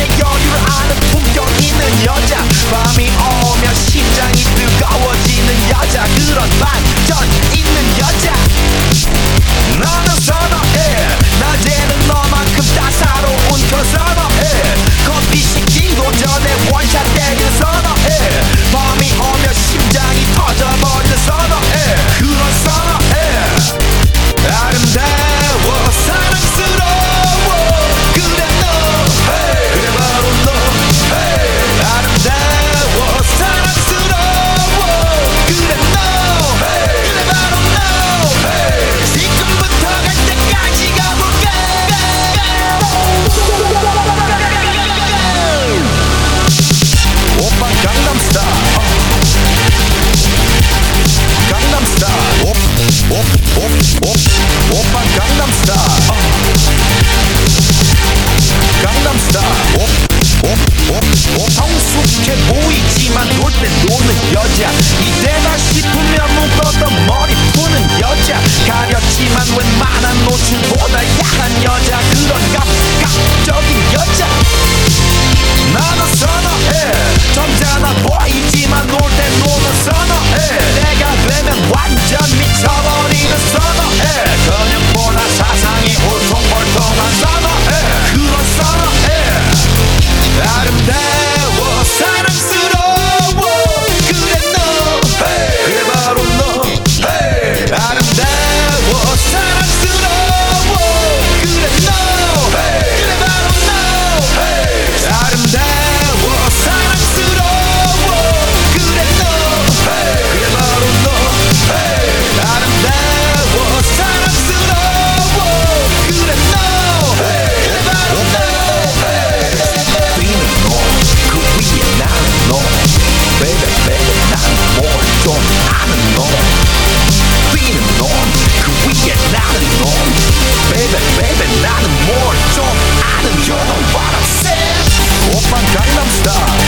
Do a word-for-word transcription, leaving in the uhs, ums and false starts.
내 여유를 아는 품격 있는 여자 밤이 오면 심장이 뜨거워지는 여자 그런 반전 있는 여자 나는 선어해 낮에는 너만큼 따사로운 그런 선어해 커피 식기도 전에 원샷 때리는 선어해 밤이 오면 심장이 터져버리는 선어해 그런 선어해 아름다워 사랑스러워 그래 너 그래 바로 너 아름다워 사랑스러워 그래 너 그래 바로 너 지금부터 갈 때까지 가볼까 오빠 강남스타일 강남스타일 옵옵옵옵 오빠 강남스타일 강남스타일 옵옵옵옵 성숙해 보이지만 놀 때 노는 여자 이때다 싶으면 묶었던 머리 푸는 여자 가렸지만 웬만한 노출보다 야한 여자 그런 감각적인 여자 나는 선어해 점잖아 보이지만 놀 때 노는 선어해 내가 되면 완전 미쳐버리는 선어해 그냥보다 사상이 울퉁불퉁한 선어해 그런 선어해 아름다워 사랑스러워 그래 너 그래 바로 너 아름다워 사랑스러워 그래 너 그래 바로 너 아름다워 사랑스러워 그래 너 그래 바로 너 아름다워 사랑스러워 그래 너 그래 바로 너 뛰는 너그 위에 나는 너 baby baby 나는 뭘 좀 아는 너 뛰는 너그 위에 나는 너 baby baby 나는 뭘 좀 아는 You know what I'm saying 오빤 강남스타일